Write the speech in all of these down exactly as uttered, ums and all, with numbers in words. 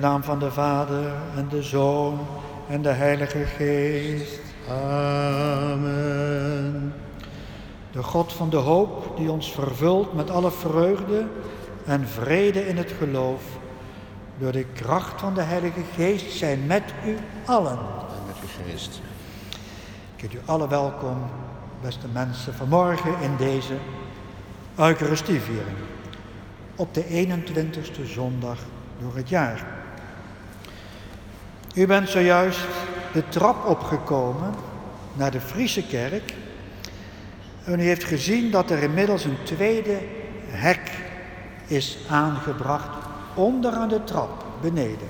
naam van de Vader en de Zoon en de Heilige Geest. Amen. De God van de hoop, die ons vervult met alle vreugde en vrede in het geloof, door de kracht van de Heilige Geest, zijn met u allen. En met uw geest. Ik heet u allen welkom, beste mensen, vanmorgen in deze Eucharistieviering. Op de eenentwintigste zondag door het jaar. U bent zojuist de trap opgekomen naar de Friese kerk. En u heeft gezien dat er inmiddels een tweede hek is aangebracht onder aan de trap beneden.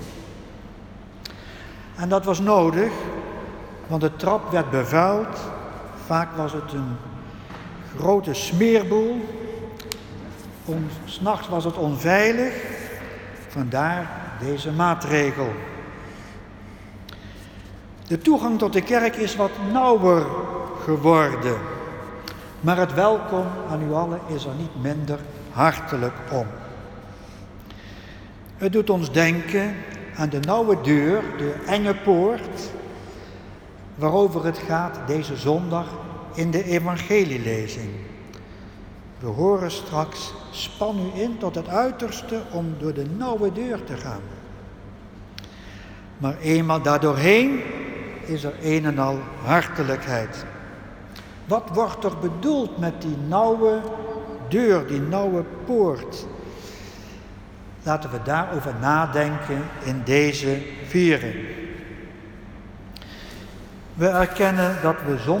En dat was nodig, want de trap werd bevuild. Vaak was het een grote smeerboel. On, 's nachts was het onveilig. Vandaar deze maatregel. De toegang tot de kerk is wat nauwer geworden. Maar het welkom aan u allen is er niet minder hartelijk om. Het doet ons denken aan de nauwe deur, de enge poort, waarover het gaat deze zondag in de evangelielezing. We horen straks, span u in tot het uiterste om door de nauwe deur te gaan. Maar eenmaal daardoorheen is er een en al hartelijkheid. Wat wordt er bedoeld met die nauwe deur, die nauwe poort? Laten we daarover nadenken in deze viering. We erkennen dat we zonder